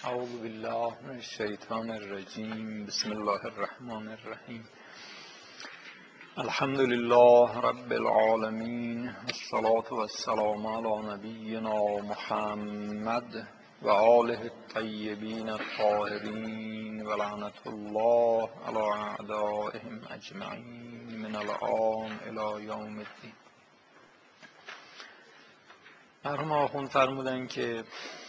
اعوذ بالله من الشیطان الرجیم. بسم الله الرحمن الرحیم. الحمد لله رب العالمین، والصلاة والسلام علی نبینا محمد و آله الطیبین الطاهرین و لعنة الله علی اعدائهم اجمعین من الآن الی یوم الدین. مرحوم آخوند فرمودن که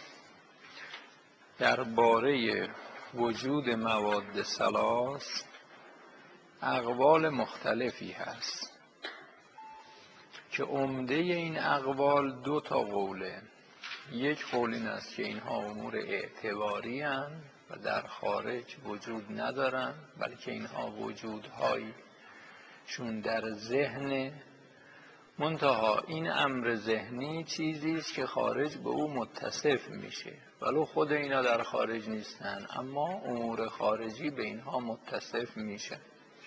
درباره وجود مواد ثلاث اقوال مختلفی هست که عمده این اقوال دو تا قوله. یک قول این است که اینها امور اعتباری هستند و در خارج وجود ندارند، بلکه اینها وجودهایی شون در ذهن، منتها این امر ذهنی چیزی است که خارج به او متصف میشه، ولو خود اینا در خارج نیستن، اما امور خارجی به اینها متصف میشه.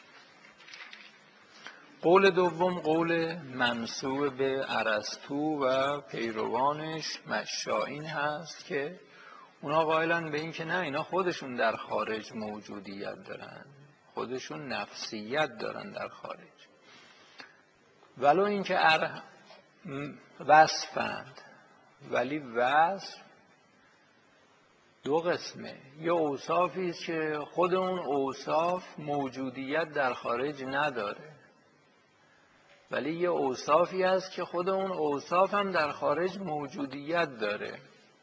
قول دوم قول منسوب به ارسطو و پیروانش مشائین هست که اونا قائلن به این که نه، اینا خودشون در خارج موجودیت دارن، خودشون نفسیت دارن در خارج، ولو اینکه وصفند، ولی وصف دو قسمه. یه اوصافی است که خود اون اوصاف موجودیت در خارج نداره، ولی یه اوصافی است که خود اون اوصاف هم در خارج موجودیت داره.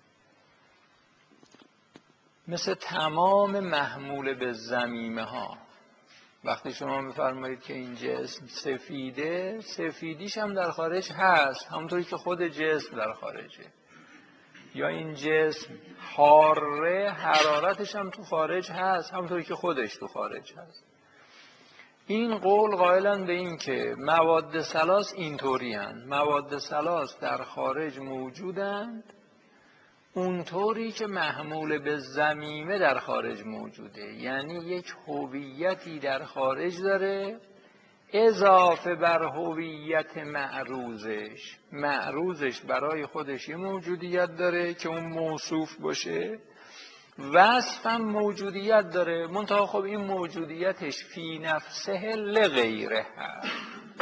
مثل تمام محمول به ضمیمه ها، وقتی شما میفرمایید که این جسم سفیده، سفیدیش هم در خارج هست، همونطوری که خود جسم در خارجه. یا این جسم حاره، حرارتش هم تو خارج هست، همونطوری که خودش تو خارج هست. این قول قائلن به این که مواد ثلاث اینطوری هستند. مواد ثلاث در خارج موجودند اونطوری که محمول به ضمیمه در خارج موجوده، یعنی یک هویتی در خارج داره اضافه بر هویت معروضش. معروضش برای خودش یه موجودیت داره که اون موصوف باشه، وصف هم موجودیت داره، منتها خب این موجودیتش فی نفسه لغیره هست.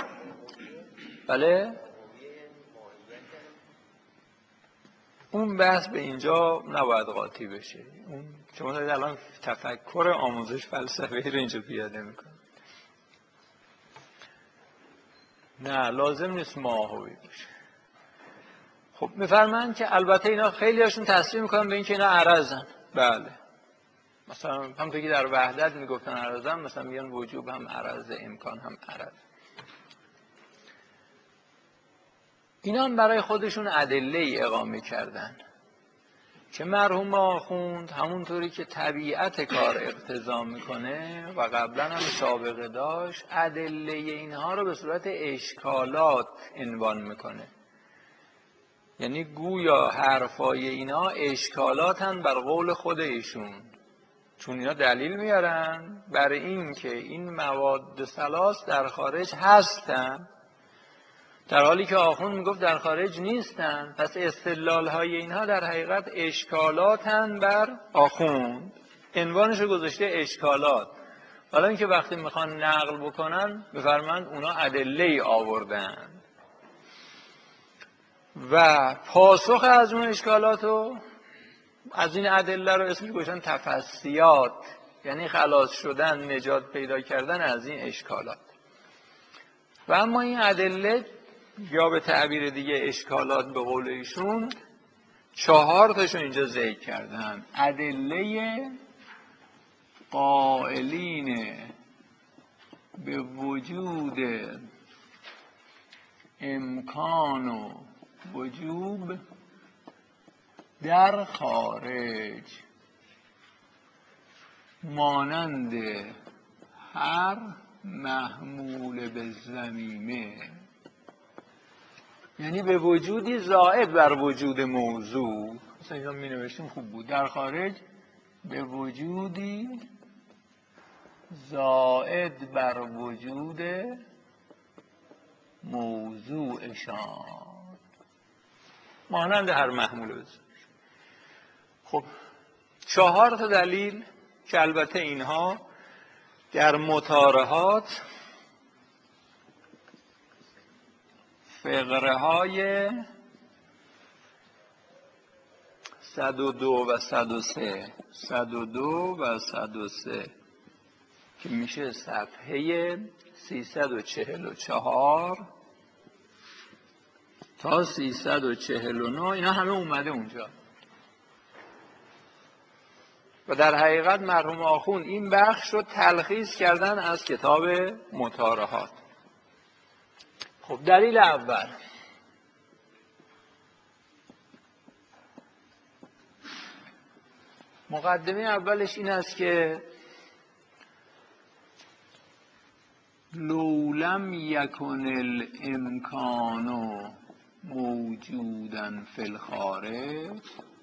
بله؟ اون بحث به اینجا نباید قاطی بشه. اون شما دارید الان تفکر آموزش فلسفه‌ای رو اینجا پیاده میکنه. نه، لازم نیست ماهوی باشه. خب میفرمایند که البته اینا خیلی هاشون تصریح میکنن به این که اینا عرضن. بله، مثلا همونطور که در وحدت میگفتن عرضن، مثلا میگن وجوب هم عرض، امکان هم عرض. اینا هم برای خودشون ادله اقامه کردن که مرحوم آخوند همونطوری که طبیعت کار اقتضا میکنه و قبلا هم سابقه داشت، ادله اینها رو به صورت اشکالات عنوان میکنه. یعنی گویا حرفای اینا اشکالاتن بر قول خود ایشون، چون اینا دلیل میارن برای این که این مواد ثلاث در خارج هستن، در حالی که آخوند میگفت در خارج نیستن. پس استدلال های اینها در حقیقت اشکالاتن بر آخوند، عنوانش رو گذاشته اشکالات. حالا اینکه وقتی میخوان نقل بکنن بفرمایند اونا ادله آوردن و پاسخ از اون اشکالات رو، از این ادله رو اسمش گذاشتن تفسیات، یعنی خلاص شدن، نجات پیدا کردن از این اشکالات. و اما این ادله، یا به تعبیر دیگه اشکالات به قول ایشون، 4 تاشو اینجا ذکر کردن. ادله قائلین به وجود امکان و وجوب در خارج، مانند هر محمول به ضمیمه، یعنی به وجودی زائد بر وجود موضوع. مثلا اینجا می نوشتیم خوب بود، در خارج به وجودی زائد بر وجود موضوعشان، مانند هر محمول به ضمیمه. خب 4 تا دلیل که البته اینها در مطارحات فقره های 102 و 102 و 103 که میشه صفحه 344 تا 349 اینا همه اومده اونجا و در حقیقت مرحوم آخوند این بخش رو تلخیص کردن از کتاب مطارحات. خب دلیل اول، مقدمه اولش این است که لو لم یکن الامکان موجودا فی الخارج،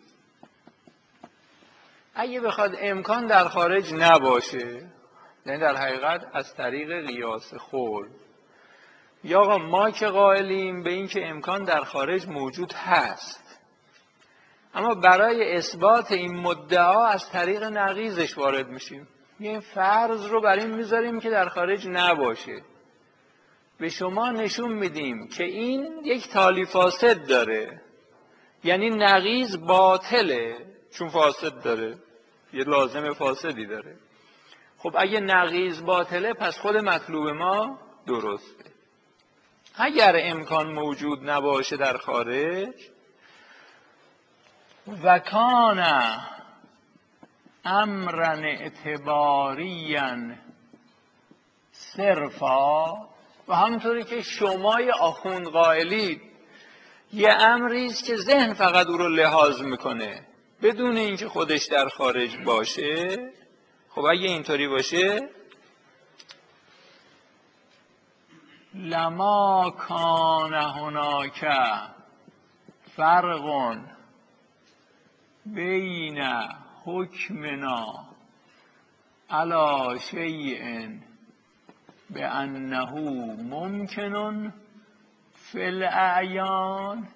اگه بخواد امکان در خارج نباشه، یعنی در حقیقت از طریق قیاس خلد، یا آقا ما که قائلیم به این که امکان در خارج موجود هست، اما برای اثبات این مدعا از طریق نقیضش وارد میشیم، یه فرض رو بر این میذاریم که در خارج نباشه، به شما نشون میدیم که این یک تالی فاسد داره، یعنی نقیض باطله چون فاسد داره، یه لازم فاسدی داره. خب اگه نقیض باطله پس خود مطلوب ما درسته. اگر امکان موجود نباشه در خارج و کان امرا اعتباریا صرفا، و همونطوری که شمای آخوند قائلید یه امری است که ذهن فقط او رو لحاظ میکنه بدون اینکه خودش در خارج باشه، خب اگه اینطوری باشه لما کان هناک فرق بین حکمنا علی شیء بانه ممکن فی الاعیان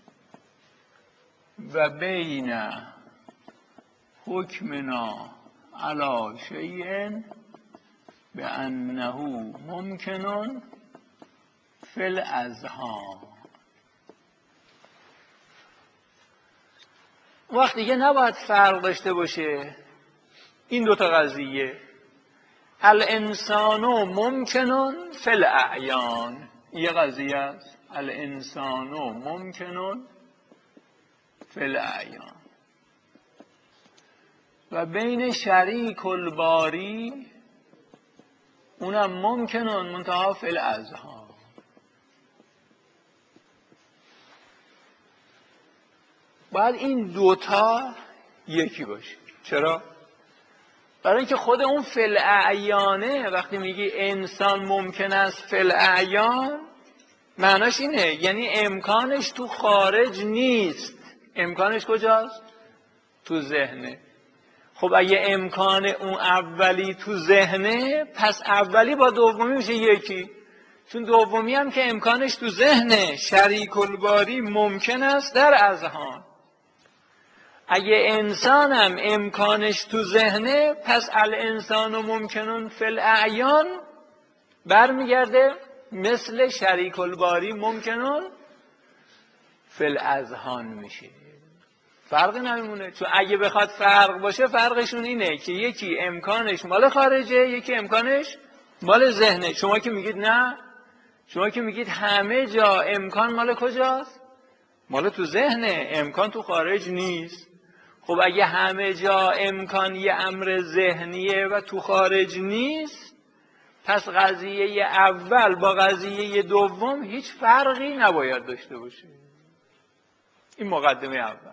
و بین حکمنا علی شیء بانه ممکن فی الاذهان. وقت دیگه نباید فرق داشته باشه این دوتا قضیه، الانسان ممکن فی الاعیان یه قضیه است، الانسان ممکن فی الاعیان، و بین شریک الباری اونم ممکن منتها فی الاذهان. باید این دوتا یکی باشه. چرا؟ برای اینکه خود اون فی الاعیانه وقتی میگی انسان ممکن است فی الاعیان معناش اینه، یعنی امکانش تو خارج نیست، امکانش کجاست؟ تو ذهنه. خب اگه امکان اون اولی تو ذهنه پس اولی با دومی میشه یکی، چون دومی هم که امکانش تو ذهنه، شریک الباری ممکن است در اذهان. اگه انسان هم امکانش تو ذهنه پس الانسان ممکنون فی الاعیان برمیگرده مثل شریک الباری ممکنون فی الاذهان میشه. فرقی نمیمونه، چون اگه بخواد فرق باشه فرقشون اینه که یکی امکانش مال خارجه یکی امکانش مال ذهنه. شما که میگید نه، شما که میگید همه جا امکان مال کجاست؟ مال تو ذهنه، امکان تو خارج نیست. خب اگه همه جا امکان یه امر ذهنیه و تو خارج نیست پس قضیه اول با قضیه دوم هیچ فرقی نباید داشته باشه. این مقدمه اول.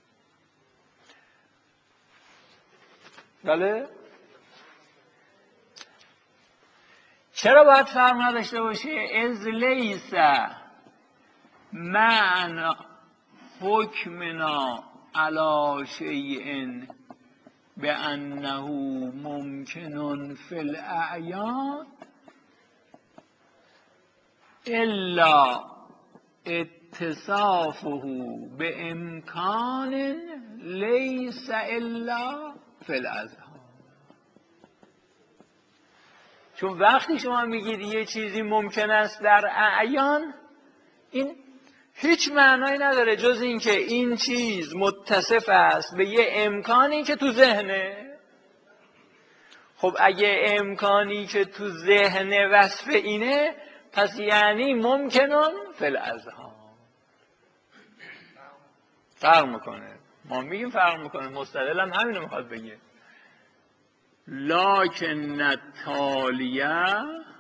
بله؟ چرا باید فرق نداشته باشه؟ از لیس معنی حکمنا علی شیء بانه ممکن فی الاعیان الا اتصافه به امکان لیس الا فی الاذهان. چون وقتی شما میگید یه چیزی ممکن است در اعیان، این هیچ معنایی نداره جز اینکه این چیز متصف است به یه امکانی که تو ذهنه. خب اگه امکانی که تو ذهن وصف اینه، پس یعنی ممکنن فی الاذهان. فرق میکنه. ما میگیم فرق میکنه، مستدل هم همینو میخواد بگه. لکن التالیه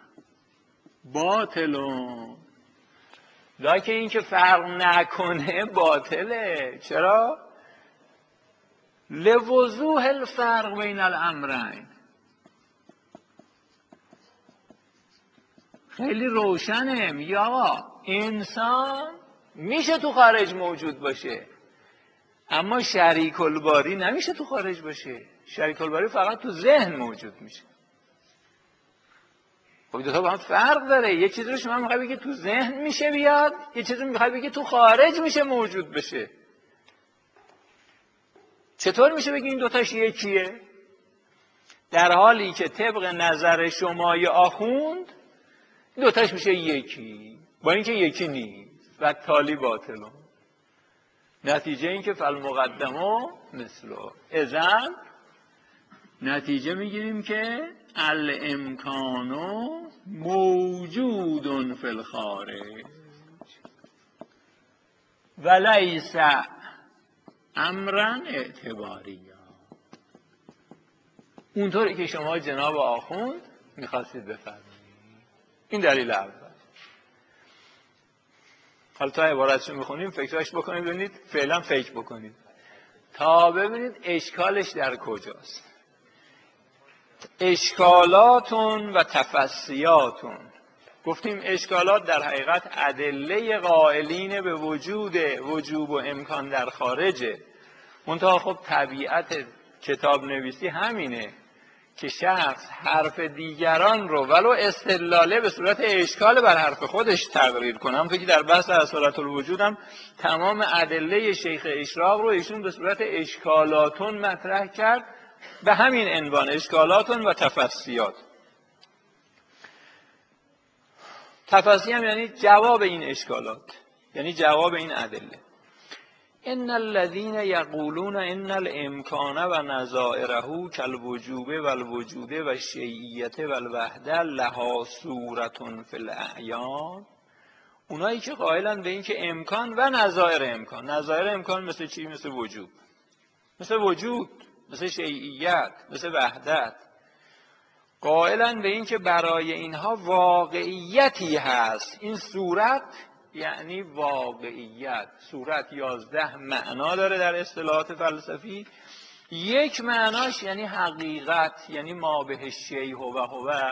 باطلون. لکن این که فرق نکنه باطله. چرا؟ لوضوح الفرق بین الامرین. خیلی روشنه. میگه آقا انسان میشه تو خارج موجود باشه، اما شریک الباری نمیشه تو خارج باشه. شریک الباری فقط تو ذهن موجود میشه. خب دو تا با هم فرق داره. یه چیزی رو شما میخوای بگی تو ذهن میشه بیاد، یه چیزی رو میخوای بگی تو خارج میشه موجود بشه. چطور میشه بگی این دوتاش یکیه؟ در حالی که طبق نظر شمای آخوند دوتاش میشه یکی، با اینکه یکی نیست. و تالی باطلون. نتیجه این که فالمقدمه مثله. اذن نتیجه میگیریم که الامکانو موجود فی الخارج ولیس امرا اعتباریا. اونطوری که شما جناب آخوند میخواستید بفرمایید. این دلیل اول. حالا تا عبارتشو میخونیم فکرش بکنید، ببینید فعلا فکر بکنید تا ببینید اشکالش در کجاست. اشکالاتون و تفسیاتون. گفتیم اشکالات در حقیقت ادله قائلین به وجوب و امکان در خارجه. منتها خب طبیعت کتاب نویسی همینه که شخص حرف دیگران رو ولو استدلاله به صورت اشکال بر حرف خودش تقریر کنه. همونطور که در بحث اصالت الوجود هم تمام ادله شیخ اشراق رو ایشون به صورت اشکالاتون مطرح کرد، به همین عنوان اشکالاتون و تفسیات. تفسیر هم یعنی جواب این اشکالات، یعنی جواب این ادله. ان الذين يقولون ان الامکان و نظائره کالوجوب والوجود والشیعیت والوحده لها صورة فی الاعیان. اونایی که قائلن به این که امکان و نظائر امکان، نظائر امکان مثل چی؟ مثل وجود، مثل وجود، مثل شیعیت، مثل وحدت. قائلن به این که برای اینها واقعیتی هست. این صورت یعنی واقعیت. صورت 11 معنا داره در اصطلاحات فلسفی. یک معناش یعنی حقیقت، یعنی ما به الشیء هو.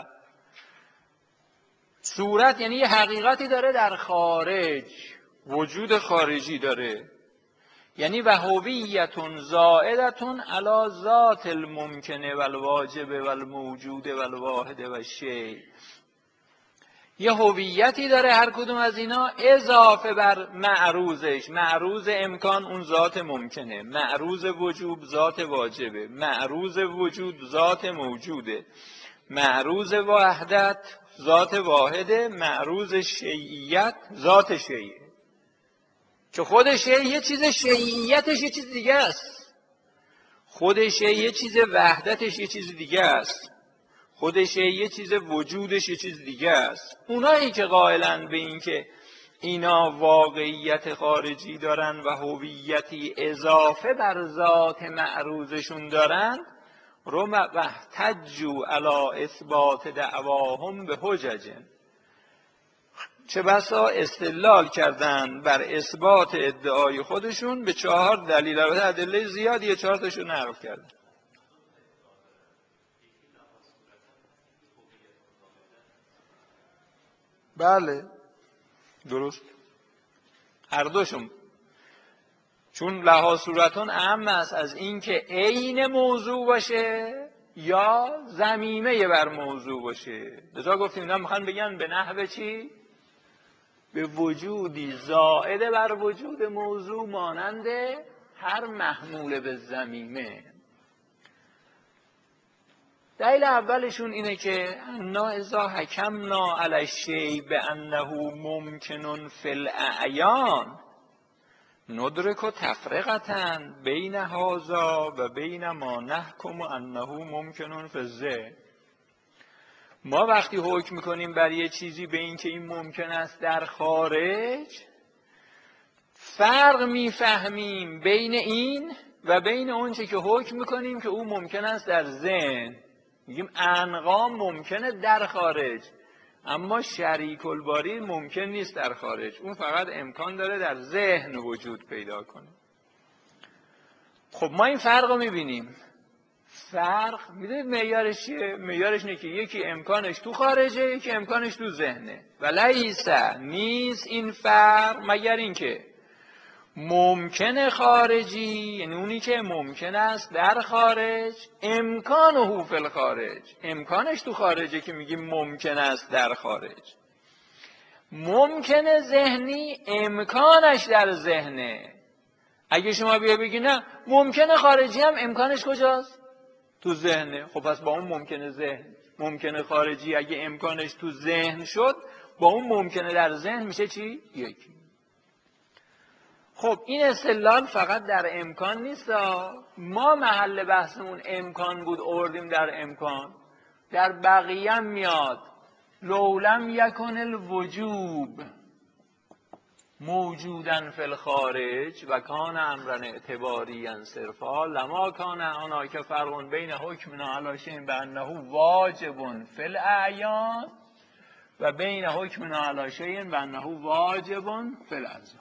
صورت یعنی یه حقیقتی داره در خارج، وجود خارجی داره. یعنی و هویتون زائدتون علی ذات الممکنه و الواجب و الموجود و الواحد و الشیء. یه هویتی داره هر کدوم از اینا اضافه بر معروضش. معروض امکان اون ذات ممکنه، معروض وجوب ذات واجبه، معروض وجود ذات موجوده، معروض وحدت ذات واحده، معروض شیعیت ذات شیعه. که خود شیء یه چیز شیعیتش یه چیز دیگه است، خود شیء یه چیز وحدتش یه چیز دیگه است، خود شیء یه چیز وجودش یه چیز دیگه است. اونایی که قائلن به این که اینا واقعیت خارجی دارن و هویتی اضافه بر ذات معروضشون دارن، رو محتجوا علی اثبات دعواهم به حججن. چه بسا استدلال کردن بر اثبات ادعای خودشون به 4 دلیل. البته ادله زیادیه، 4 تاشو نقل کردن. بله درست، هر دوشون. چون لها صورتون اهم است از این که عین موضوع باشه یا ضمیمه بر موضوع باشه. لذا گفتیم اینا میخوان بگن به نحو چی؟ به وجودی زائد بر وجود موضوع مانند هر محمول به ضمیمه. دلیل اولشون اینه که انا اذا حکمنا علی الشیء بانه ممکن فی الاعیان ندرک تفرقة بین هذا و بین ما نحکم انه ممکن فی الذهن. ما وقتی حکم میکنیم بر یه چیزی به این که این ممکن است در خارج، فرق میفهمیم بین این و بین اون چه که حکم میکنیم که او ممکن است در ذهن. میگیم انقام ممکنه در خارج، اما شریک الباری ممکن نیست در خارج، اون فقط امکان داره در ذهن وجود پیدا کنه. خب ما این فرق رو میبینیم. فرق میدونید معیارش چیه؟ معیارش اینه که یکی امکانش تو خارجه، یکی امکانش تو ذهنه. و لیس نیست این فرق مگر اینکه ممکن خارجی، یعنی اونی که ممکن است در خارج، امکانه فی الخارج، امکانش تو خارجه که میگیم ممکن است در خارج. ممکن ذهنی امکانش در ذهنه. اگه شما بیا بگی نه ممکن خارجی هم امکانش کجاست؟ تو ذهنه. خب پس با اون ممکن خارجی اگه امکانش تو ذهن شد، با اون ممکنه در ذهن میشه چی؟ یکی. خب این استدلال فقط در امکان نیست. ما محل بحثمون امکان بود، آوردیم در امکان. در بقیه هم میاد لولم یکن الوجوب موجودن فی الخارج و کان امرن اعتباریا صرفا لما کان هناک فرق بین حکمنا علی شیء بانه واجب فی الاعیان و بین حکمنا علی شیء بانه واجب فی الاذهان.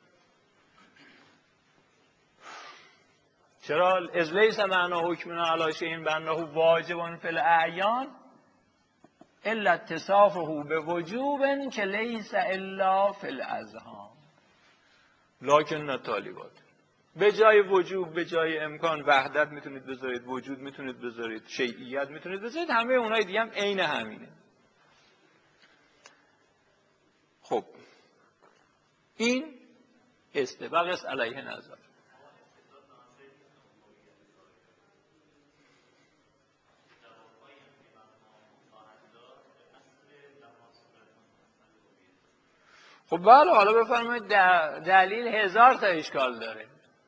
چرا؟ اذ لیس معنی حکمنا علی شیء بانه واجب فی الاعیان الا اتصافه بوجوب که لیس الا فی الاذهان لکن نطالبات. به جای وجوب، به جای امکان وحدت میتونید بذارید، وجود میتونید بذارید، شیعیت میتونید بذارید، همه اونای دیگه هم عین همینه. خب این استباق علیه نظر. خب بله، حالا بفرمایید دلیل هزار تا اشکال داره.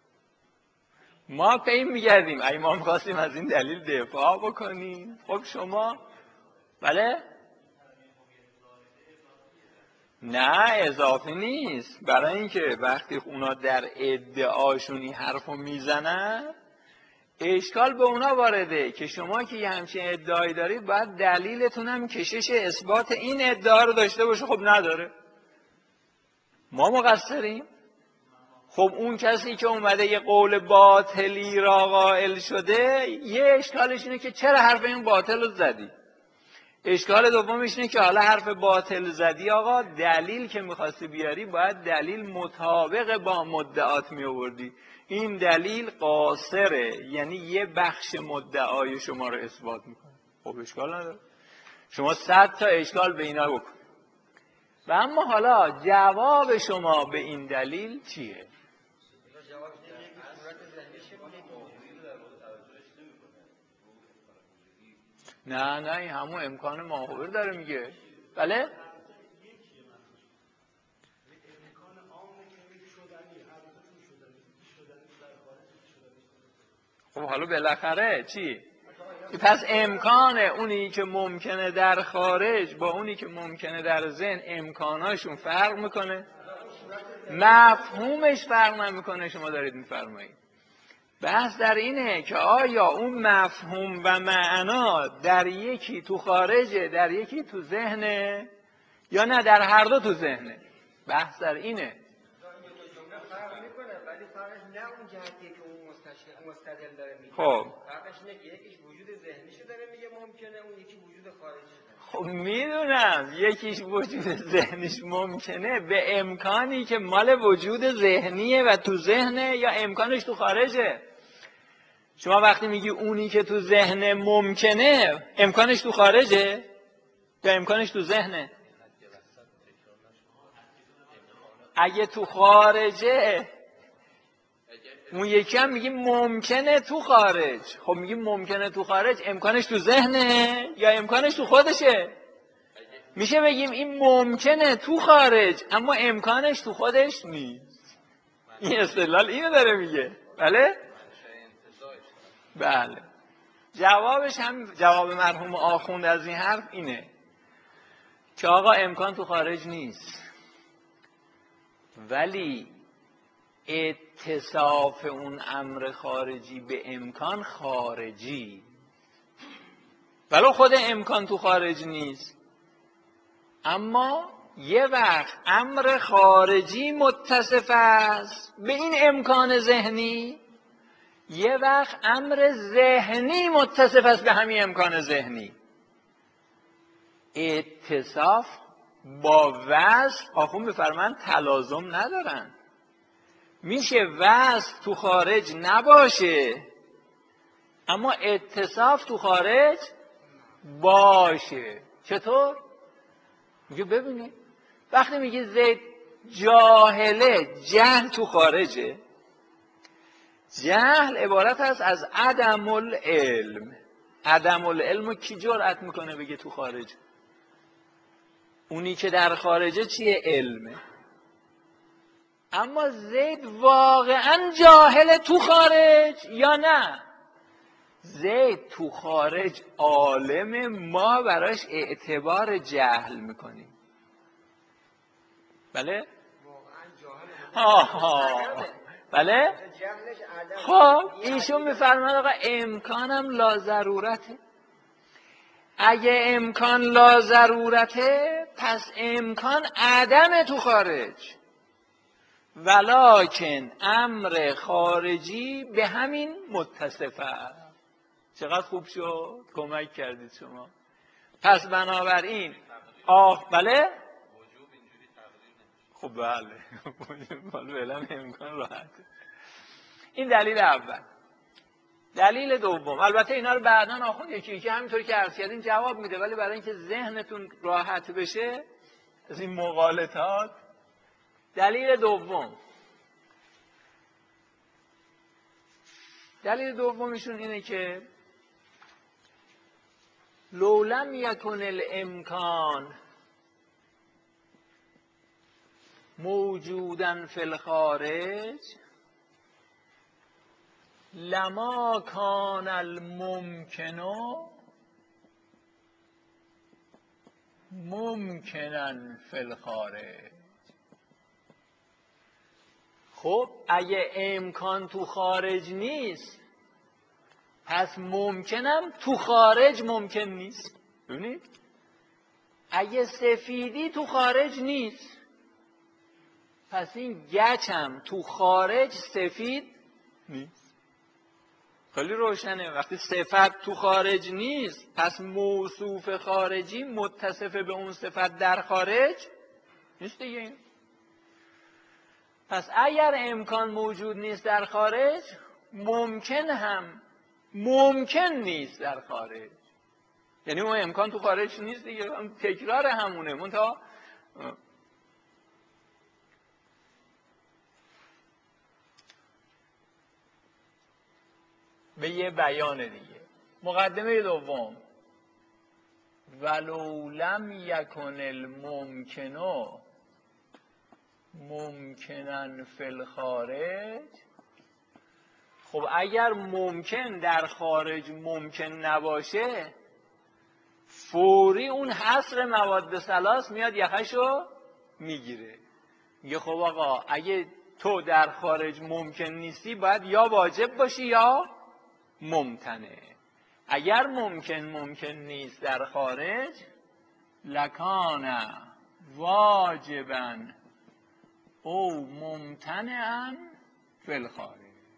ما پی میگردیم اگه ما میخواستیم از این دلیل دفاع بکنیم. خب شما بله؟ نه اضافی نیست. برای اینکه وقتی اونا در ادعاشون این حرفو میزنن، اشکال به اونا وارده که شما که یه همچین ادعایی دارید باید دلیلتون هم کشش اثبات این ادعا رو داشته باشه. خب نداره. ما مقصریم؟ خب اون کسی که اومده یه قول باطلی را قائل شده، یه اشکالش اینه که چرا حرف این باطل رو زدی. اشکال دومش اینه که حالا حرف باطل زدی آقا، دلیل که میخواستی بیاری باید دلیل مطابق با مدعات میآوردی. این دلیل قاصره، یعنی یه بخش مدعای شما رو اثبات میکنه. خب اشکال نداره، شما 100 تا اشکال به اینا بکن. و اما حالا جواب شما به این دلیل چیه؟ نه این همون امکان ماهور داره میگه. بله؟ خب حالا بالاخره چی؟ پس امکان اونی که ممکنه در خارج با اونی که ممکنه در ذهن امکاناشون فرق میکنه، مفهومش فرق نمیکنه. شما دارید میفرمایید بحث در اینه که آیا اون مفهوم و معنا در یکی تو خارجه، در یکی تو ذهنه، یا نه در هر دو تو ذهنه. بحث در اینه. ولی فرقش نه اون جهتی که اون مستدل داره میگه. خب فرقش اینه که یکیش وجود ذهنیشو داره میگه ممکنه، اون یکی وجود خارجی. خب میدونم یکیش وجود ذهنیش ممکنه به امکانی که مال وجود ذهنیه و تو ذهنه، یا امکانش تو خارجه. شما وقتی میگی اونی که تو ذهن ممکنه، امکانش تو خارجه یا امکانش تو ذهنه؟ اگه تو خارجه، اون یکی هم میگیم ممکنه تو خارج. خب میگیم ممکنه تو خارج، امکانش تو ذهنه یا امکانش تو خودشه؟ میشه بگیم این ممکنه تو خارج اما امکانش تو خودش نیست. این استدلال اینو داره میگه. بله؟ بله. جوابش هم جواب مرحوم آخوند از این حرف اینه که آقا امکان تو خارج نیست، ولی اتصاف اون امر خارجی به امکان خارجی، ولو خود امکان تو خارج نیست، اما یه وقت امر خارجی متصف است به این امکان ذهنی، یه وقت امر ذهنی متصف است به همین امکان ذهنی. اتصاف با وصف آخون بفرمان تلازم ندارن. میشه وصف تو خارج نباشه اما اتصاف تو خارج باشه. چطور؟ میگه ببینید وقتی میگه زید جاهله، جهل تو خارجه. جهل عبارت است از عدم العلم. عدم العلم رو کی جرأت میکنه بگه تو خارج؟ اونی که در خارجه چیه؟ علمه. اما زید واقعا جاهل تو خارج یا نه؟ زید تو خارج عالم، ما براش اعتبار جهل میکنیم. بله؟ بله؟ خب ایشون میفرماد آقا امکانم لا ضرورته. اگه امکان لا ضرورته پس امکان عدم تو خارج، ولکن امر خارجی به همین متصفه. چقدر خوب شد، کمک کردید شما. پس بنابراین بله؟ خب بله فعلا امکان راحته. این دلیل اول. دلیل دوم، البته اینا رو بعداً آخوند یکی یکی همینطوری که عرض کردیم جواب میده، ولی برای اینکه ذهنتون راحت بشه از این مغالطات. دلیل دوم، دلیل دومشون اینه که لولم یکن الامکان موجودن فی الخارج لما کان الممکن ممکنن فی الخارج. خب اگه امکان تو خارج نیست پس ممکنم تو خارج ممکن نیست. ببینید اگه سفیدی تو خارج نیست پس این گچم تو خارج سفید نیست. خیلی روشنه. وقتی صفت تو خارج نیست پس موصوف خارجی متصف به اون صفت در خارج نیست دیگه. پس اگر امکان موجود نیست در خارج، ممکن هم ممکن نیست در خارج. یعنی اون امکان تو خارج نیست دیگه، تکرار همونه. منتها به یه بیان دیگه. مقدمه دوم، ولو لم یکن الممکن ممکنن فی الخارج. خب اگر ممکن در خارج ممکن نباشه، فوری اون حصر مواد ثلاث میاد یخشو میگیره. میگه خب آقا اگه تو در خارج ممکن نیستی باید یا واجب باشی یا ممتنع. اگر ممکن نیست در خارج، لکان واجبا او ممتنعا فی الخارج.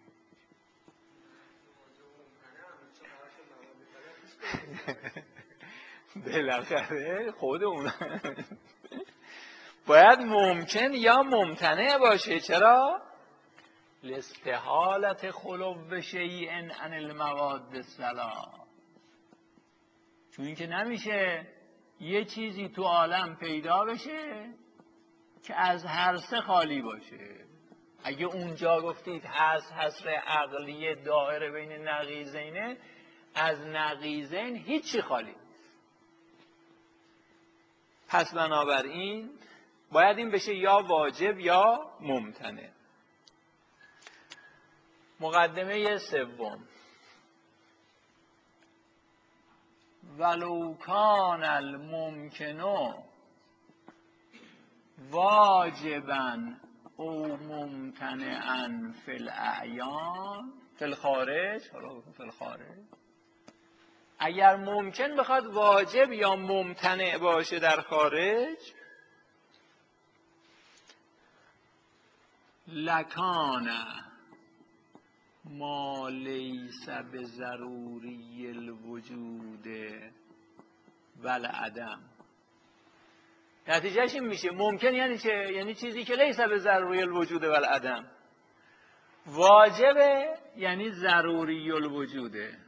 بالاخره خود اون باید ممکن یا ممتنع باشه. چرا؟ لاستحالت خلو شیء عن المواد الثلاث. چون که نمیشه یه چیزی تو عالم پیدا بشه که از هر سه خالی باشه. اگه اونجا گفتید هست حصر عقلی دائره بین نقیضینه، از نقیضین هیچی خالی نیست. پس بنابراین باید این بشه یا واجب یا ممتنع. مقدمه سوم، ولو کان الممکن واجبا او ممتنعا فی الاعیان فی الخارج، حالا فی الخارج، اگر ممکن بخواد واجب یا ممتنع باشه در خارج، لکان ما لیس بضروری الوجود والعدم. نتیجهش این میشه ممکن یعنی چه؟ یعنی چیزی که لیس بضروری الوجود والعدم. واجبه یعنی ضروری الوجوده.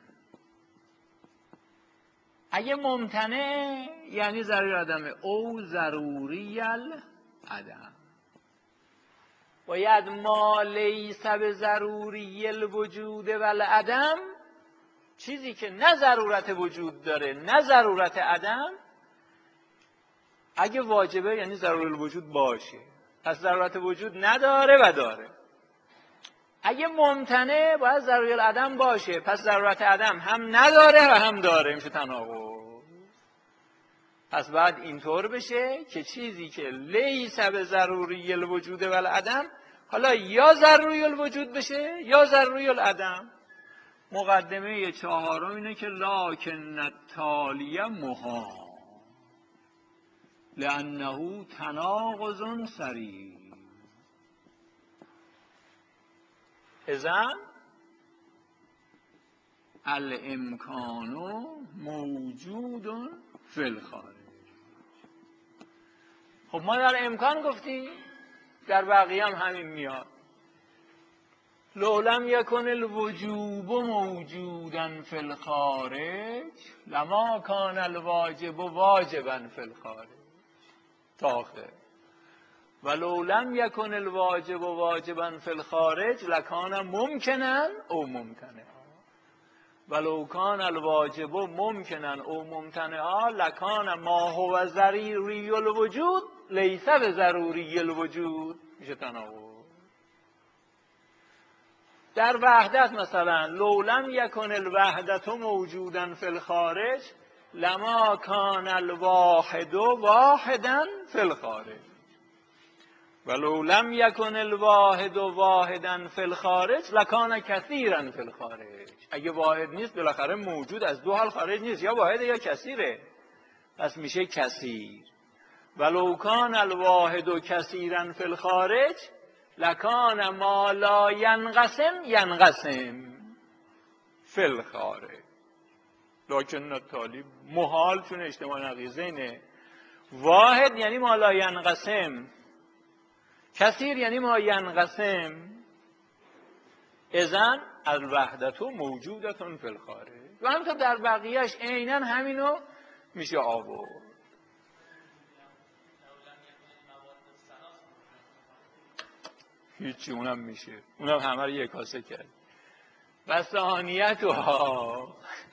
اگه ممتنع یعنی ضروری العدمه، او ضروری العدم. باید ما لیس بضروری الوجود والعدم، چیزی که نه ضرورت وجود داره نه ضرورت عدم، اگه واجبه یعنی ضروری الوجود باشه، پس ضرورت وجود نداره و داره. اگه ممتنع باید ضروری العدم باشه، پس ضرورت عدم هم نداره و هم داره، میشه تناقض. پس باید اینطور بشه که چیزی که لیس بضروری الوجود والعدم، حالا یا ضروری الوجود بشه یا ضروری العدم. مقدمه چهارم اینه که لکن التالیه محال لانه تناقض صریح. اذن الامکان موجود فی الخارج. خب ما در امکان گفتیم، در بقیه هم همین میاد. لو لم یکن الوجوب موجودا فی الخارج لما کان الواجب واجبا فی الخارج تا آخر. ولو لم یکن الواجب واجبا فی الخارج لکان ممکنا او ممتنعا ولو کان الواجب ممکنا او ممتنعا لکان ما هو ضروری الوجود لیس بضروری الوجود، میشه تناقض. در وحدت مثلا لو لم یکن الوحدت موجودا فی الخارج لما کان الواحد واحدا فی الخارج ولو لم یکن الواحد واحدا فی الخارج لکان کثیرا فی الخارج. اگه واحد نیست بالاخره موجود از دو حال خارج نیست، یا واحده یا کثیره، پس میشه کثیر. ولو کان الواحد کثیرا فی الخارج لکان ما لا ینقسم ینقسم فی الخارج. لکن التالی محال، چون اجتماع نقیضینه. واحد یعنی ما لا ینقسم، کثیر یعنی ما ینقسم. اذن الوحدت موجودت فی الخارج. و همینطور در بقیهش عیناً همینو میشه آورد. هیچی، اونم میشه، اونم همه رو یک کاسه کرد. و ثانیتها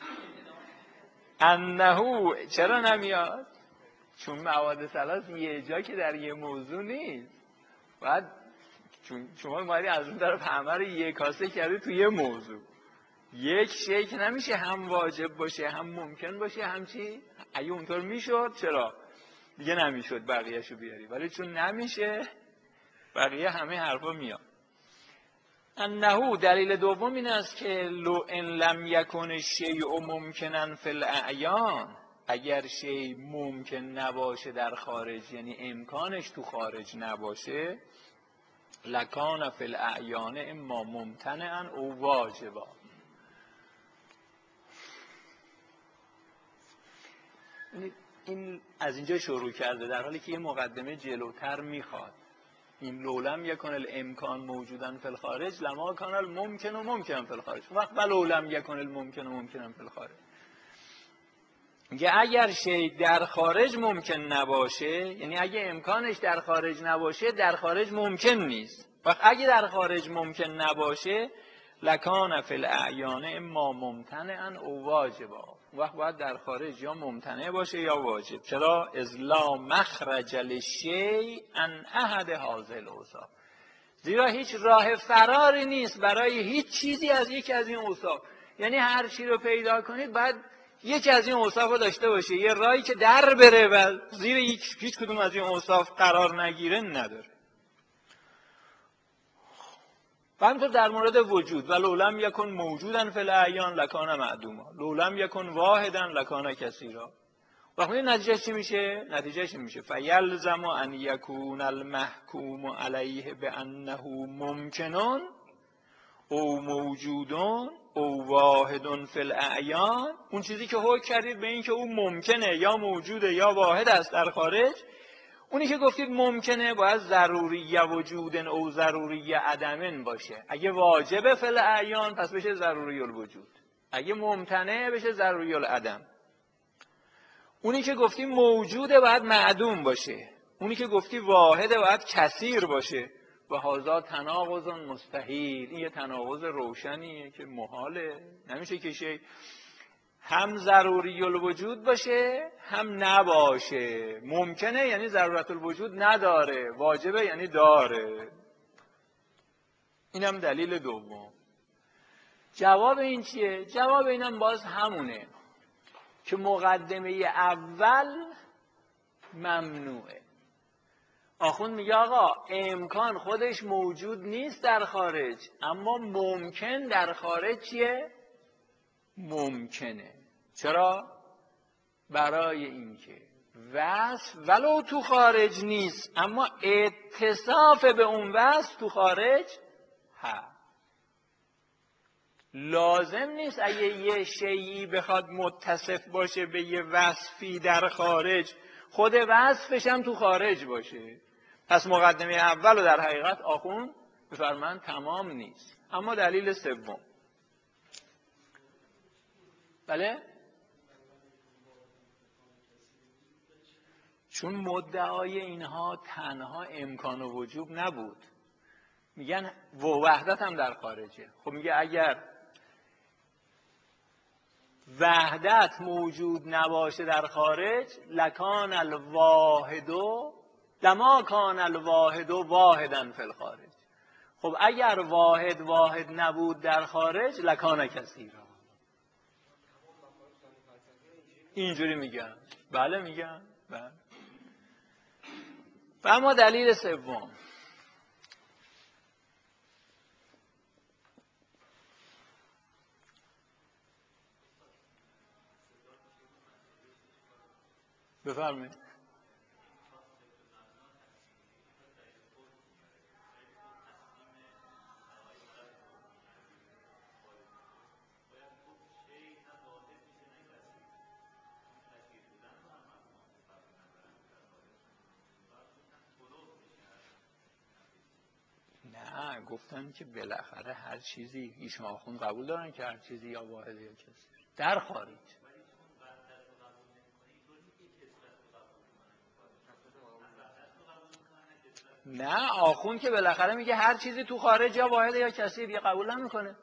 انه، چرا نمیاد؟ چون مواد ثلاث یه جا که در یه موضوع نیست. بعد چون شما اومدی از اون طرف همه رو یک کاسه کردی تو یه موضوع، یک شی که نمیشه هم واجب باشه هم ممکن باشه هم چی؟ اگه اونطور میشد چرا دیگه نمیشد بقیه‌شو بیاری، ولی چون نمیشه بقیه همه حرفا میاد. انه دلیل دوم این است که لو ان لم یکن الشیء ممکنا فی الاعیان، اگر شی ممکن نباشه در خارج، یعنی امکانش تو خارج نباشه، لکان فی الاعیان اما ممتنعا او واجبا. این از اینجا شروع کرده، در حالی که یه مقدمه جلوتر میخواد. این لولم یکن الامکان موجودن فی الخارج لما کان الممکن و ممکن فی الخارج. وقت ولولم یکن الممکن و ممکن فی الخارج، میگه اگر شی در خارج ممکن نباشه، یعنی اگه امکانش در خارج نباشه در خارج ممکن نیست. وقت اگه در خارج ممکن نباشه لکان فی الاعیان اما ممتنعا او واجبا، وقت باید در خارج یا ممتنع باشه یا واجب. چرا؟ اذ لا مخرج للشیء عن احد هذه الاوصاف، زیرا هیچ راه فراری نیست برای هیچ چیزی از یکی از این اوصاف. یعنی هر چی رو پیدا کنید باید یکی از این اوصاف رو داشته باشه. یه راهی که در بره و زیر هیچ کدوم از این اوصاف قرار نگیره نداره. و همینطور در مورد وجود، و لولم یکن موجودن فی الاعیان لکان معدوما، لولم یکن واحدن لکان کثیرا. وقتی نتیجه چی میشه؟ نتیجه چی میشه؟ فیلزم ان یکون المحکوم علیه بانه ممکنون او موجودون او واحدون فی الاعیان. اون چیزی که حکم کردید به این که او ممکنه یا موجوده یا واحد است در خارج، اونی که گفتید ممکنه باید ضروری وجود او ضروری عدم باشه. اگه واجبه فی الاعیان پس بشه ضروری الوجود، اگه ممتنع بشه ضروری العدم. اونی که گفتی موجوده باید معدوم باشه، اونی که گفتی واحده باید کثیر باشه. و هذا تناقض مستحیل، این یه تناقض روشنیه که محاله. نمیشه که شی هم ضروری الوجود باشه هم نباشه. ممکنه یعنی ضرورت الوجود نداره، واجبه یعنی داره. اینم دلیل دوم. جواب این چیه؟ جواب اینم باز همونه که مقدمه اول ممنوعه. آخوند میگه آقا امکان خودش موجود نیست در خارج، اما ممکن در خارج چیه؟ ممکنه. چرا؟ برای اینکه وصف ولو تو خارج نیست اما اتصاف به اون وصف تو خارج هست. لازم نیست اگه یه شیئی بخواد متصف باشه به یه وصفی در خارج خود وصفش هم تو خارج باشه. پس مقدمه اول رو در حقیقت آخوند بفرمان تمام نیست. اما دلیل سوم، بله؟ چون مدعای اینها تنها امکان و وجوب نبود، میگن وحدت هم در خارجه. خب میگه اگر وحدت موجود نباشه در خارج لکان الواحد لما کان الواحد واحدا فی الخارج. خب اگر واحد نبود در خارج لکان کثیرا. اینجوری میگن. بله میگن. بله. و اما دلیل سوم، بفرمایید. نه گفتن که بالاخره هر چیزی، ایشون آخوند قبول دارن که هر چیزی یا واحد یا کثیر در خارج. نه آخوند که بالاخره میگه هر چیزی تو خارج یا واحد یا کثیر، یه قبول نمیکنه.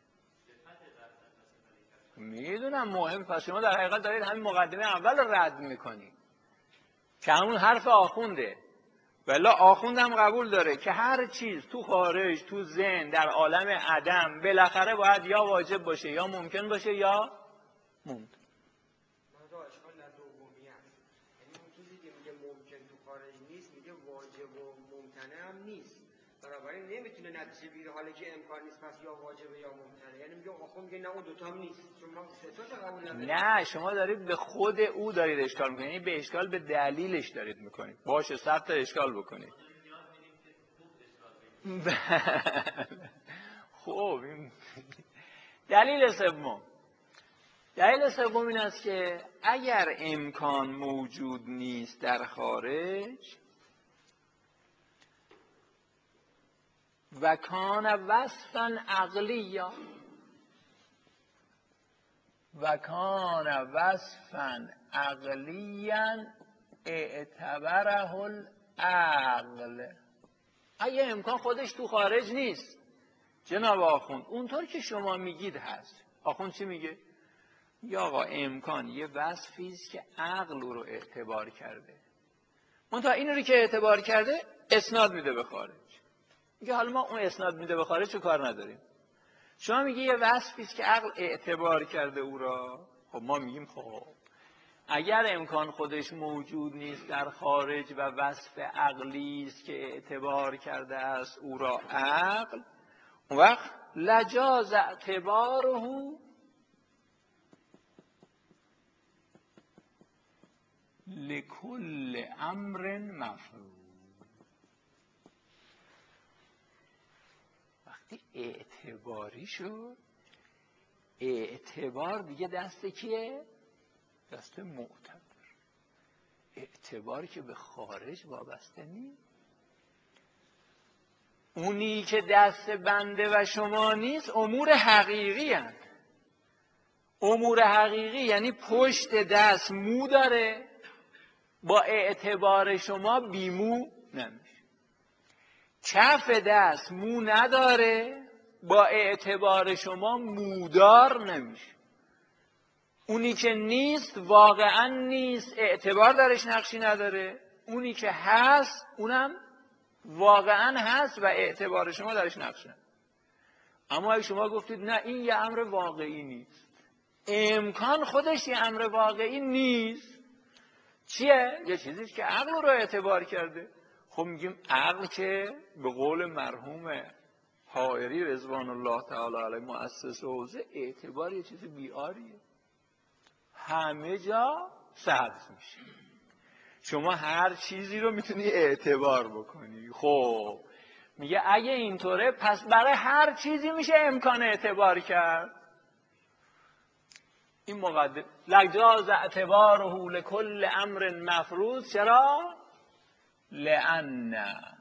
میدونم مهم. پس شما در حقیقت دارید همین مقدمه اول رو رد میکنید که همون حرف آخونده. ولی آخوندم قبول داره که هر چیز تو خارج، تو ذهن، در عالم عدم بالاخره باید یا واجب باشه یا ممکن باشه یا ممکن. بنابراین نمیتونه نتیجه بگیره حالا که امکان نیست پس یا واجبه یا ممکنه. یعنی میگه آخه میگه نه اون دوتا هم نیست، چون ما سه تا قبول نداریم. نه شما دارید به خود او دارید اشکال میکنید، یعنی به اشکال به دلیلش دارید میکنید. باشه 100 تا اشکال بکنید. خب دلیل سوم، دلیل سوم این است که اگر امکان موجود نیست در خارج و کان وصفا عقلیا، و کان وصفا عقلیا اعتبره العقل. اگه امکان خودش تو خارج نیست جناب آخوند، اونطور که شما میگید هست. آخوند چی میگه؟ یا آقا امکان یه وصفی است که عقل رو اعتبار کرده، منتها این رو که اعتبار کرده اسناد میده به خارج. میگه حالا ما اون اسناد میده به خارج رو کار نداریم. شما میگی یه وصفی است که عقل اعتبار کرده او را. خب ما میگیم خب اگر امکان خودش موجود نیست در خارج و وصف عقلی است که اعتبار کرده است او را عقل، اون وقت لجاز اعتباره لکل امر مفروض. وقتی اعتباری شد، اعتبار دیگه دست کیه؟ دست معتبر. اعتباری که به خارج وابسته نیست. اونی که دست بنده و شما نیست امور حقیقی هست. امور حقیقی یعنی پشت دست مو داره، با اعتبار شما بیمو نمیشه. کف دست مو نداره، با اعتبار شما مودار نمیشه. اونی که نیست واقعا نیست، اعتبار درش نقشی نداره. اونی که هست اونم واقعا هست و اعتبار شما درش نقشی نداره. اما اگه شما گفتید نه این یه امر واقعی نیست، امکان خودش یه امر واقعی نیست، چیه؟ یه چیزیست که عقل رو اعتبار کرده. خب میگیم عقل که به قول مرحوم حائری رضوان الله تعالی علیه مؤسس حوزه، اعتبار یه چیز بیاریه، همه جا سبز میشه. شما هر چیزی رو میتونی اعتبار بکنی. خب میگه اگه اینطوره پس برای هر چیزی میشه امکان اعتبار کرد. این مقدم لجاز اعتباره لکل امر مفروض. چرا؟ لأن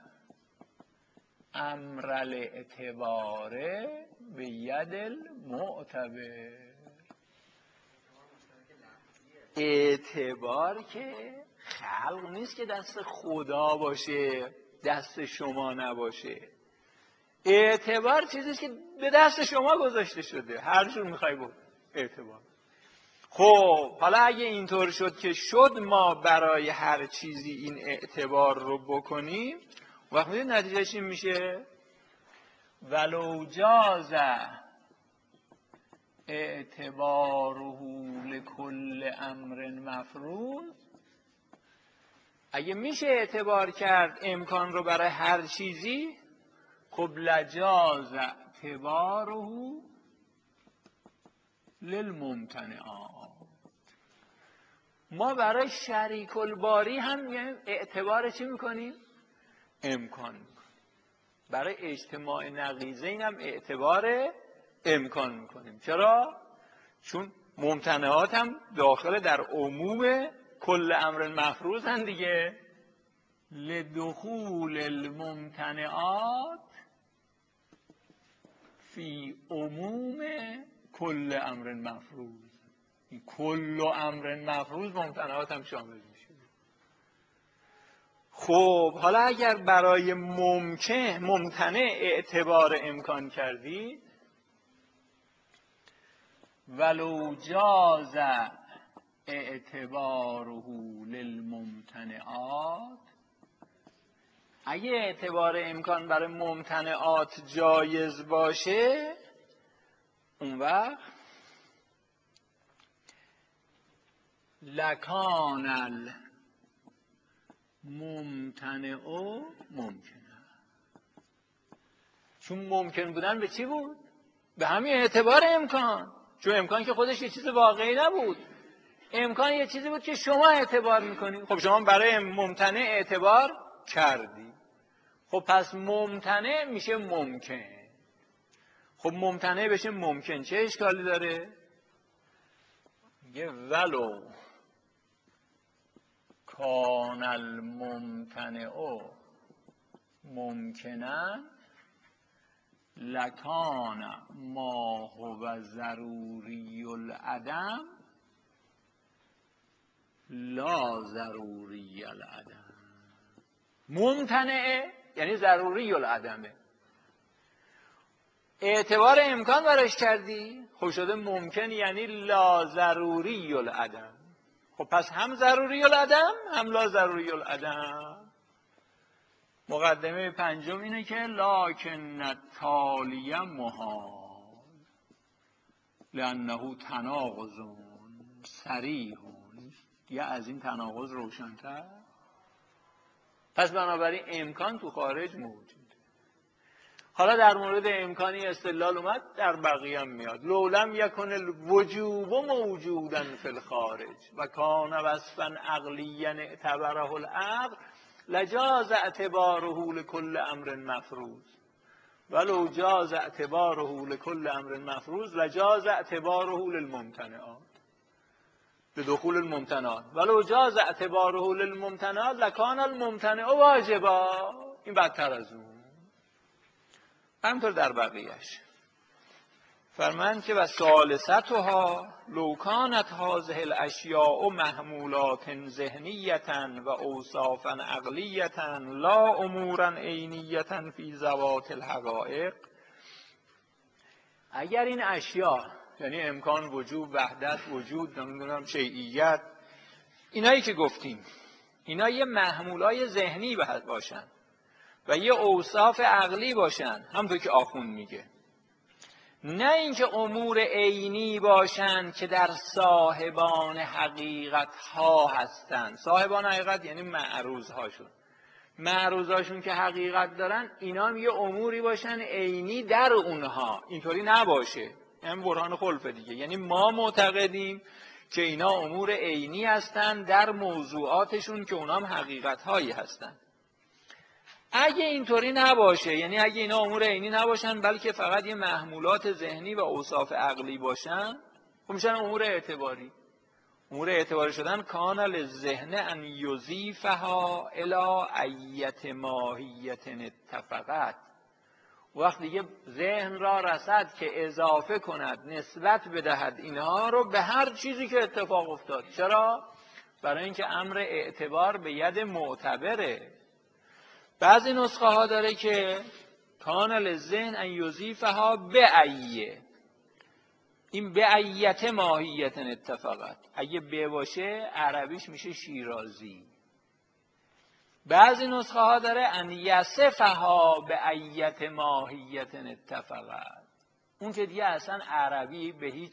امر الاعتبار به ید المعتبر. اعتبار که خلق نیست که دست خدا باشه، دست شما نباشه. اعتبار چیزیست که به دست شما گذاشته شده، هر جور میخوای بود اعتبار. خب حالا اگه اینطور شد که شد ما برای هر چیزی این اعتبار رو بکنیم، وقت میدید نتیجهش این میشه ولو جاز اعتباره لکل امر مفروض. اگه میشه اعتبار کرد امکان رو برای هر چیزی، خب لجاز اعتباره للممتنعات. ما برای شریک الباری هم اعتبار چی میکنیم؟ امکان میکنیم. برای اجتماع نقیضین هم اعتبار امکان میکنیم. چرا؟ چون ممتنعات هم داخل در عموم کل امر مفروض هم دیگه. لدخول الممتنعات فی عموم کل امر مفروض. این کل امر مفروض ممتنعات هم شامل میشه. خب حالا اگر برای ممتنع اعتبار امکان کردی، ولو جاز اعتباره للممتنعات، اگه اعتبار امکان برای ممتنعات جایز باشه، اون وقت لکان الممتنع ممکنه. چون ممکن بودن به چی بود؟ به همین اعتبار امکان. چون امکان که خودش یه چیز واقعی نبود، امکان یه چیزی بود که شما اعتبار میکنید. خب شما برای ممتنع اعتبار کردی، خب پس ممتنع میشه ممکن. خب ممتنع بشه ممکن، چه اشکالی داره؟ میگه ولو کان الممتنع ممکنن لکان ما هو ضروری العدم لا ضروری العدم. ممتنعه یعنی ضروری العدمه. اعتبار امکان براش کردی، خب شده ممکن یعنی لا ضروری العدم. خب پس هم ضروری العدم هم لا ضروری العدم. مقدمه پنجم اینه که لکن التالی محال لانه تناقض صریح. یا از این تناقض روشن‌تر. پس بنابراین امکان تو خارج موجود. حالا در مورد امکانی استدلال اومد، در بقیه هم میاد. لولم یکن الوجوب موجودا فی الخارج و کان وصفا عقلیا اعتبره العقل لجاز اعتباره لكل امر مفروض ولو جاز اعتباره لكل امر مفروض لجاز اعتباره للممتنعات لدخول الممتنعات ولو جاز اعتباره للممتنعات لکان الممتنع واجبا. این بدتر از اون. همطور در بقیهش فرمان که و ثالثتها لو کانت هذه الاشیاء محمولات ذهنیتا و اوصافا عقلیتا لا امورا عینیتا فی ذوات الحقایق. اگر این اشیاء یعنی امکان، وجود، وحدت، وجود، نمیدونم شیعیت، اینایی که گفتیم اینا یه محمولای ذهنی باشن و یه اوصاف عقلی باشن، همونطور که آخوند میگه، نه اینکه امور عینی باشن که در صاحبان حقیقت ها هستن. صاحبان حقیقت یعنی معروض هاشون. معروض هاشون که حقیقت دارن اینا هم یه اموری باشن عینی در اونها. اینطوری نباشه، این برهان خلفه دیگه. یعنی ما معتقدیم که اینا امور عینی هستن در موضوعاتشون که اونا هم حقیقت هایی هستن. اگه اینطوری نباشه، یعنی اگه اینا امور عینی نباشن بلکه فقط یه محمولات ذهنی و اوصاف عقلی باشن، خب میشن امور اعتباری. امور اعتباری شدن کان للذهن ان یضیفها الی ایت ماهیت اتفقت. وقت دیگه ذهن را رسد که اضافه کند، نسبت بدهد اینها رو به هر چیزی که اتفاق افتاد. چرا؟ برای اینکه امر اعتبار به ید معتبره. بعضی نسخه ها داره که کان للذهن ان یضیفها به ایه. این به ایت ماهیت اتفاقت، اگه به باشه عربیش میشه شیرازی. بعضی نسخه ها داره ان یصفها به ایت ماهیت اتفاقت. اون که دیگه اصلا عربی به هیچ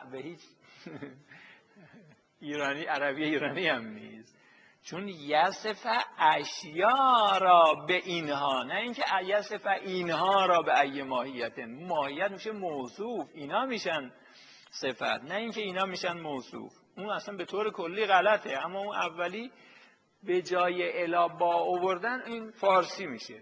عربی ایرانی هم نیست، چون یصف اشیا را به اینها، نه اینکه یصف اینها را به ای ماهیت. ماهیت میشه موصوف، اینا میشن صفت، نه اینکه اینا میشن موصوف. اون اصلا به طور کلی غلطه، اما اون اولی به جای الا با آوردن این فارسی میشه.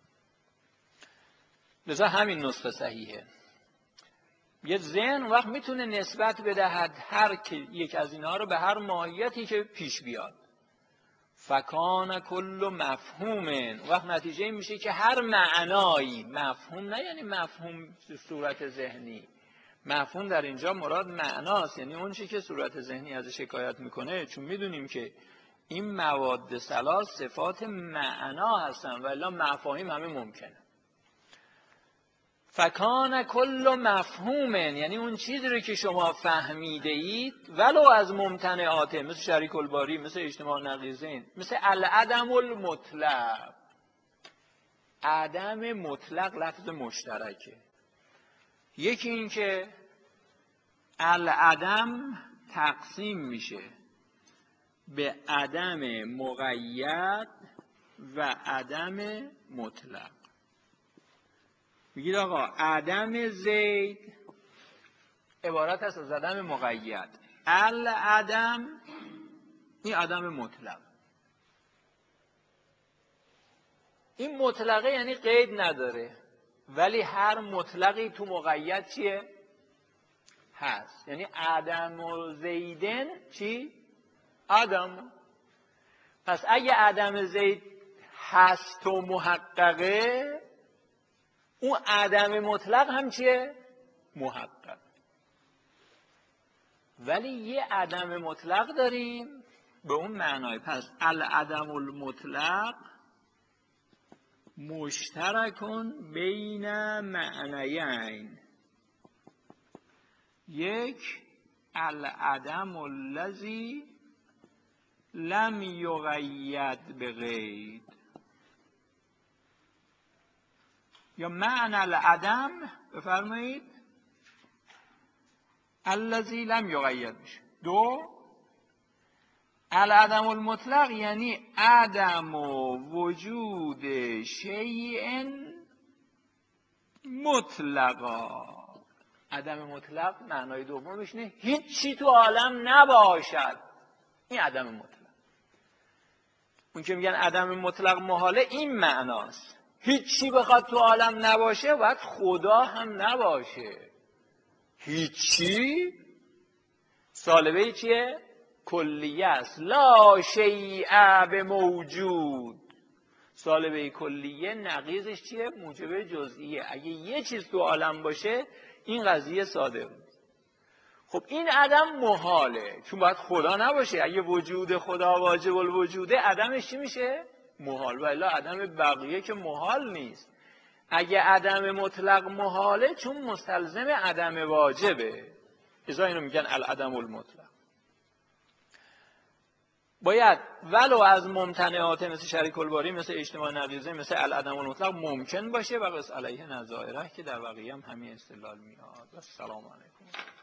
لذا همین نسخه صحیحه. یه ذهن وقت میتونه نسبت بدهد هر یک از اینها رو به هر ماهیتی که پیش بیاد. فکان کل مفهوم، وقت نتیجه این میشه که هر معنایی، مفهوم نه یعنی مفهوم صورت ذهنی، مفهوم در اینجا مراد معناست، یعنی اون چی که صورت ذهنی ازش شکایت میکنه، چون میدونیم که این مواد ثلاث صفات معنا هستن و الا مفاهیم همه ممکنه. فکان کل مفهوم یعنی اون چیزی رو که شما فهمیده اید ولو از ممتنعاته، مثل شریک الباری، مثل اجتماع نقیضین، مثل العدم المطلق. عدم مطلق لفظ مشترکه. یکی این که العدم تقسیم میشه به عدم مقید و عدم مطلق. میگید آقا عدم زید عبارت است از عدم مقید، العدم این عدم مطلق. این مطلقه یعنی قید نداره، ولی هر مطلقی تو مقید چیه؟ هست. یعنی عدم و زیدن چی؟ عدم. پس اگه عدم زید هست و محققه، اون عدم مطلق هم چیه؟ محقق. ولی یه عدم مطلق داریم به اون معنای. پس العدم المطلق مشترکون بین معنیین. یک، العدم الذی لم یقید بقید، یا معنی العدم بفرمایید الذی لم یقید میشه. دو، العدم المطلق یعنی عدم وجود شیء مطلقا. عدم مطلق معنای دومش اینه هیچی تو عالم نباشد. این عدم مطلق. اون که میگن عدم مطلق محاله این معناست. هیچی بخواد تو عالم نباشه باید خدا هم نباشه. هیچی سالبه چیه؟ کلیه است. لا شیء بموجود. سالبه کلیه نقیضش چیه؟ موجب جزئیه. اگه یه چیز تو عالم باشه این قضیه صادق. خب این عدم محاله چون باید خدا نباشه. اگه وجود خدا واجب الوجوده عدمش چی میشه؟ محال. و الا عدم بقیه که محال نیست. اگه عدم مطلق محاله چون مستلزم عدم واجبه. ازا اینو میگن العدم المطلق. باید ولو از ممتنعات مثل شریک الباری، مثل اجتماع نقیضه، مثل العدم المطلق ممکن باشه و قص علیه نظائره که در واقعی هم همین استدلال میاد. السلام علیکم.